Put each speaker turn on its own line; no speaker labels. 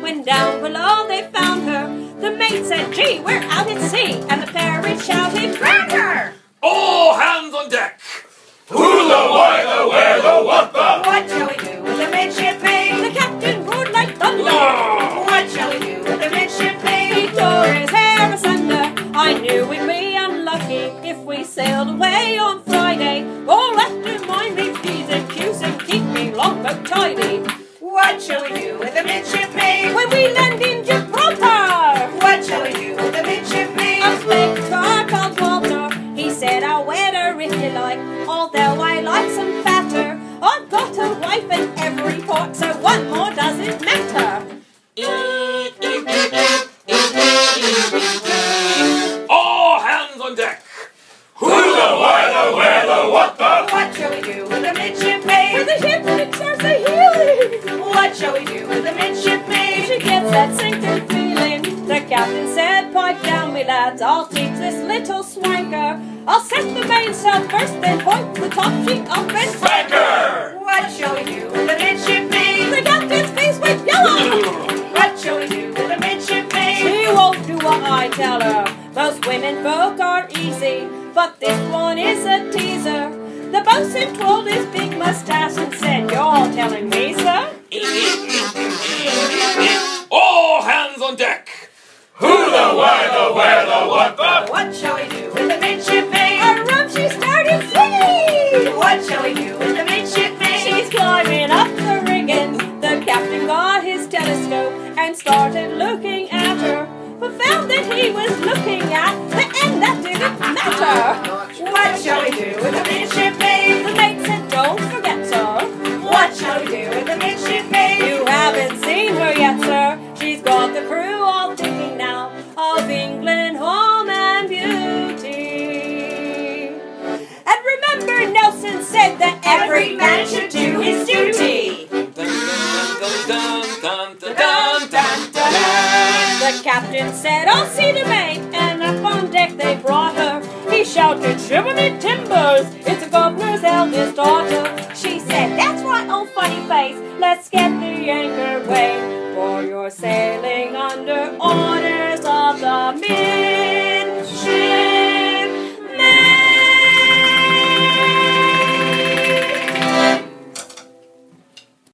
When down below they found her, the mate said, "Gee, we're out at sea," and the parrot shouted, "Cracker!"
All hands on deck! Who the, why the, where the, what the?
What shall we do with the midshipmate? The captain roared like thunder. What shall we do with the midshipmate? He tore his hair asunder. I knew we'd be unlucky if we sailed away on Friday. Oh, let him mind me, P's and Q's, and keep me longboat tidy. What shall we do with the midshipmate? When we land in Gibraltar. What shall we do with the midshipmate? I spoke to our called Walter. He said, "I'll wed her if you like, although I like some fatter. I've got a wife in every port, so one more doesn't matter."
All hands on deck! Who the, why the, where the, what the?
What shall we do with the midshipmate? When the ship starts a heeling. What shall we do with the midshipmate? She gets that sinking feeling. The captain said, "Pipe down, me lads, I'll teach this little swanker. I'll set the mainsail first, then hoist the top sheet up and
Spank her!
What shall we do with the midshipmate? The captain's face went yellow. What shall we do with the midshipmate? She won't do what I tell her. Most women folk are easy, but this one is a teaser. The boatswain twirled his big mustache and said, "You're telling me, sir?"
All hands on deck! Who the, why the, where the, what the?
What shall we do with the midshipmate? Her rum she started singing. What shall we do with the midshipmate? She's climbing up the rigging. The captain got his telescope and started looking at her, but found that he was looking at the end that didn't matter. What shall we do with the midshipmate? The mate said, "Don't forget, sir." What shall we do with the midshipmate? You haven't seen her yet, sir. She's got the crew all thinking now of England, home and beauty. And remember, Nelson said that every man should do his duty. The captain said, "I'll see the mate," and up on deck they brought her. He shouted, "Shiver me timbers, it's the governor's eldest daughter." She said, "That's right, old funny face, let's get the anchor weighed, for you're sailing under orders."